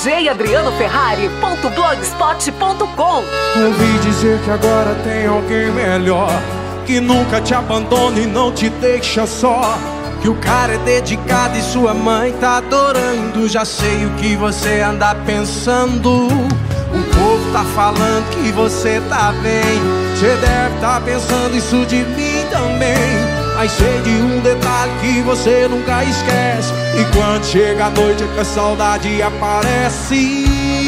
djadrianoferrari.blogspot.com. Ouvi dizer que agora tem alguém melhor, que nunca te abandona e não te deixa só, que o cara é dedicado e sua mãe tá adorando. Já sei o que você anda pensando. O povo tá falando que você tá bem. Você deve tá pensando isso de mim também. Mas sei de um detalhe que você nunca esquece, e quando chega a noite é que a saudade aparece.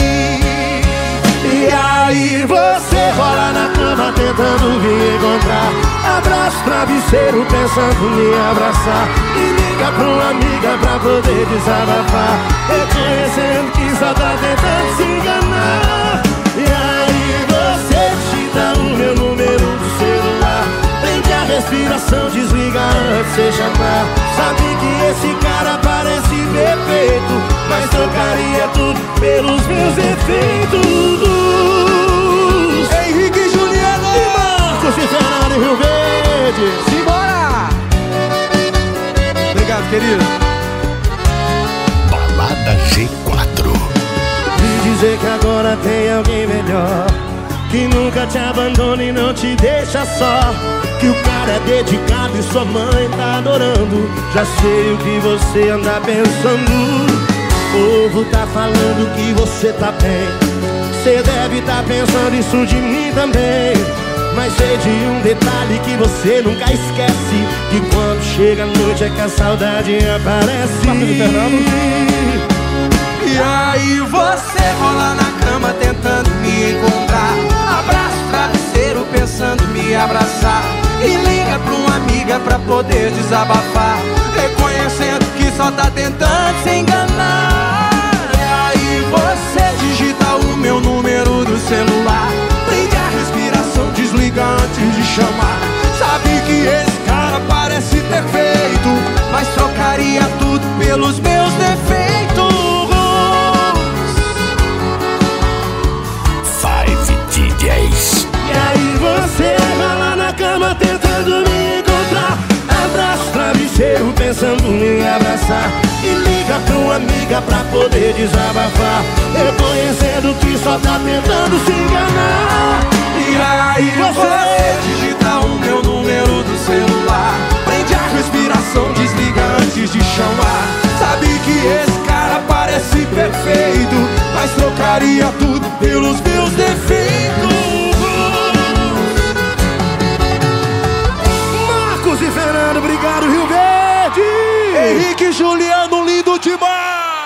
E aí você rola na cama tentando me encontrar, abraço travesseiro pensando em me abraçar, e liga pra uma amiga pra poder desabafar, reconhecendo que só tá tentando se enganar. E aí você digita o meu número do celular, prende a respiração, desliga antes de chamar. Sabe que esse cara parece perfeito, mas trocaria tudo pelos meus defeitos. Henrique e Juliano E Marcos e Fernando em Rio Verde. Simbora! Obrigado, querido. Balada G4. E dizer que agora tem alguém melhor, que nunca te abandona e não te deixa só, que o cara é dedicado e sua mãe tá adorando. Já sei o que você anda pensando. O povo tá falando que você tá bem. Você deve tá pensando isso de mim também. Mas sei de um detalhe que você nunca esquece, que quando chega a noite é que a saudade aparece. E aí você rola na cama tentando me encontrar, abraço travesseiro pensando em me abraçar, e liga pra uma amiga pra poder desabafar, reconhecendo que só tá tentando se enganar. E aí você digita o meu número do celular, prende a respiração, desliga antes de chamar. Sabe que esse cara parece perfeito, mas trocaria tudo pelos meus defeitos. DJs. E aí você vai lá na cama tentando me encontrar, abraço travesseiro pensando em me abraçar, e liga pra uma amiga pra poder desabafar, reconhecendo que só tá tentando se enganar. E aí você digita o meu número do celular, prende a respiração, desliga antes de chamar. Sabe que esse cara parece perfeito, mas trocaria tudo pelos meus defeitos. Marcos e Fernando, obrigado, Rio Verde. Henrique e Juliano, lindo demais.